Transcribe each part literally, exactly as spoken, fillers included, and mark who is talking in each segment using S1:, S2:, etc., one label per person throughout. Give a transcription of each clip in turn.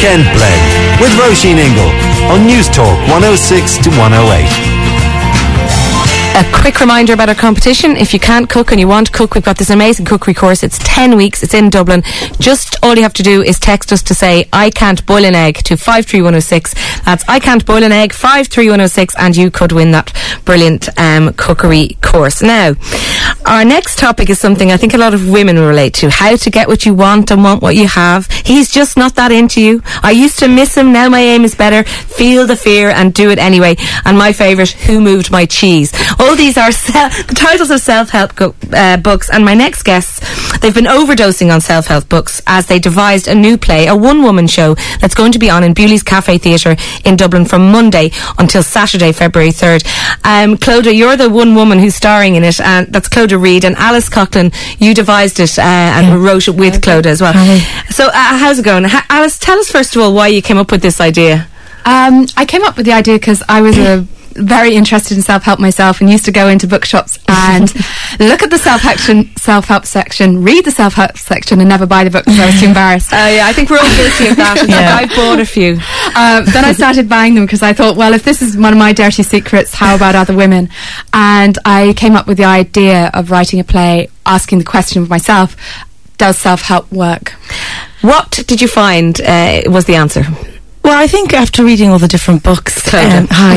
S1: Weekend Blend with Roisin Ingle on News Talk one oh six to one oh eight.
S2: A quick reminder about our competition. If you can't cook and you want to cook, we've got this amazing cookery course. It's ten weeks. It's in Dublin. Just all you have to do is text us to say, I can't boil an egg, to five three one oh six. That's I can't boil an egg, five three one oh six, and you could win that brilliant um, cookery course. Now, our next topic is something I think a lot of women will relate to. How to get what you want and want what you have. He's just not that into you. I used to miss him. Now my aim is better. Feel the fear and do it anyway. And my favourite, Who Moved My Cheese? All these are self, the titles of self-help go, uh, books, and my next guests, they've been overdosing on self-help books as they devised a new play, a one-woman show that's going to be on in Bewley's Cafe Theatre in Dublin from Monday until Saturday, February third. Um, Clodagh, you're the one woman who's starring in it, and that's Clodagh Reid, and Alice Coughlin, you devised it uh, and yeah. wrote it with Clodagh as well. Hi. So uh, how's it going? H- Alice, tell us first of all why you came up with this idea.
S3: Um, I came up with the idea because I was a very interested in self-help myself and used to go into bookshops and look at the self-help self-help section, read the self-help section and never buy the book because I was too embarrassed.
S2: Oh uh, yeah, I think we're all guilty of that. yeah. I've bought a few.
S3: Uh, then I started buying them because I thought, well, if this is one of my dirty secrets, how about other women? And I came up with the idea of writing a play asking the question of myself, does self-help work?
S2: What did you find uh, was the answer?
S4: Well, I think after reading all the different books, um, hi,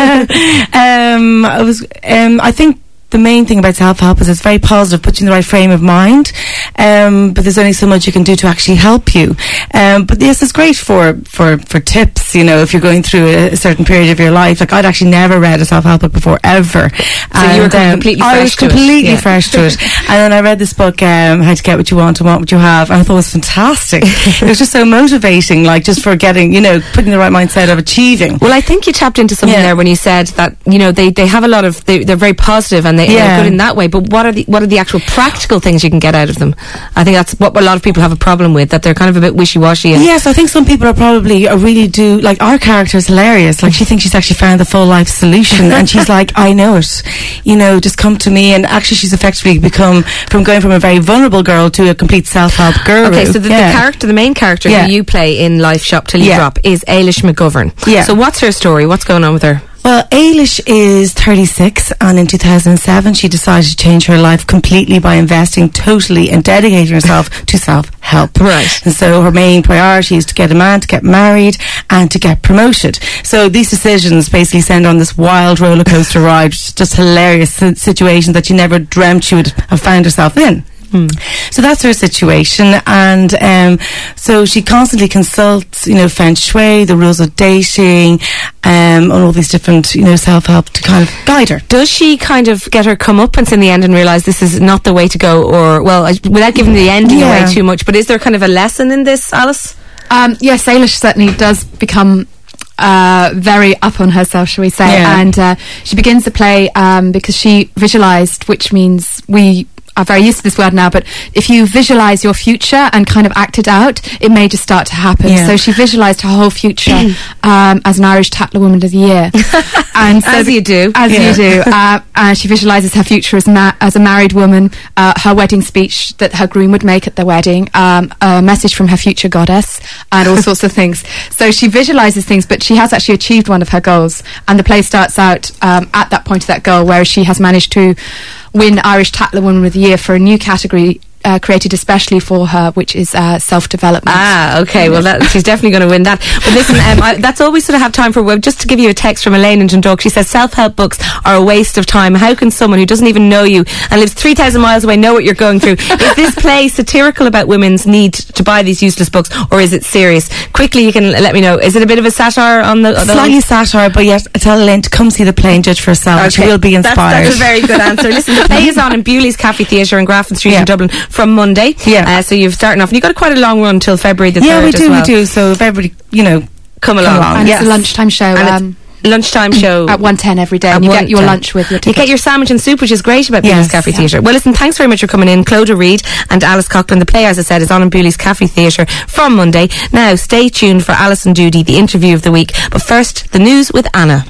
S4: yeah. um, I was, um, I think the main thing about self-help is it's very positive, puts you in the right frame of mind, um, but there's only so much you can do to actually help you. Um, but yes, it's great for, for, for tips, you know, if you're going through a, a certain period of your life. Like, I'd actually never read a self-help book before, ever.
S2: So and, you were um, completely fresh
S4: I was
S2: to
S4: completely
S2: it. Yeah.
S4: fresh to it. And then I read this book, um, How to Get What You Want and Want What You Have, and I thought it was fantastic. It was just so motivating, like, just for getting, you know, putting the right mindset of achieving.
S2: Well, I think you tapped into something yeah. there when you said that, you know, they, they have a lot of, they, they're very positive and they, yeah. they're good in that way, but what are the what are the actual practical things you can get out of them? I think that's what a lot of people have a problem with, that they're kind of a bit wishy-washy. And
S4: yes, I think some people are probably uh, really do, like, our character is hilarious. Like, she thinks she's actually found the full life solution and she's like, I know it, you know, just come to me. And actually she's effectively become, from going from a very vulnerable girl to a complete self-help guru.
S2: Okay, so the, yeah. the character, the main character yeah. who you play in Life Shop Till You
S4: yeah.
S2: Drop is Ailish McGovern. Yeah. So what's her story? What's going on with her?
S4: Well, Ailish is thirty-six, and in two thousand seven she decided to change her life completely by investing totally and dedicating herself to self-help.
S2: Right.
S4: And so her main priority is to get a man, to get married, and to get promoted. So these decisions basically send on this wild roller coaster ride, just hilarious situations that you never dreamt she would have found herself in. Hmm. So that's her situation, and um, so she constantly consults, you know, feng shui, the rules of dating, um, and all these different, you know, self-help to kind of guide her.
S2: Does she kind of get her comeuppance in the end and realise this is not the way to go, or, well, without giving the ending yeah. away too much, but is there kind of a lesson in this, Alice?
S3: Um, yes, Ailish certainly does become Uh, very up on herself, shall we say, yeah. and uh, she begins to play um, because she visualised, which means we are very used to this word now, but if you visualise your future and kind of act it out, it may just start to happen.
S2: Yeah.
S3: So she visualised her whole future um, as an Irish Tatler Woman of the Year.
S2: And so as you do.
S3: As
S2: yeah.
S3: you do. Uh, and she visualises her future as, ma- as a married woman, uh, her wedding speech that her groom would make at their wedding, um, a message from her future goddess, and all sorts of things. So she visualises things, but she has actually achieved one of her goals. And the play starts out um, at that point of that goal, where she has managed to win Irish Tatler Woman of the Year for a new category uh, created especially for her, which is uh, self-development.
S2: Ah, okay. Well, that, she's definitely going to win that. But listen, um, I, that's all we sort of have time for. Well, just to give you a text from Elaine in Dundalk, she says, self-help books are a waste of time. How can someone who doesn't even know you and lives three thousand miles away know what you're going through? Is this play satirical about women's need to buy these useless books, or is it serious? Quickly, you can let me know. Is it a bit of a satire on the... the
S4: Slightly satire, but yes, I tell Elaine to come see the play and judge for herself. Okay. She will be inspired.
S2: That's, that's a very good answer. Listen, the play is on in Bewley's Cafe Theatre in Grafton Street yeah. in Dublin from Monday.
S4: Yeah.
S2: Uh, so you've started off, and you've got quite a long run till February the
S4: yeah,
S2: third.
S4: we do,
S2: as well.
S4: we do. So if everybody, you know,
S2: come along.
S4: Come along.
S3: And
S2: yes.
S3: it's a lunchtime show.
S2: And lunchtime show
S3: at one ten every day. And you get your lunch with your ticket.
S2: You get your sandwich and soup, which is great about Bewley's yes, Cafe yeah. Theatre. Well, listen, thanks very much for coming in, Clodagh Reid and Alice Coughlin. The play, as I said, is on in Bewley's Cafe Theatre from Monday. Now, stay tuned for Alison Doody, the interview of the week. But first, the news with Anna.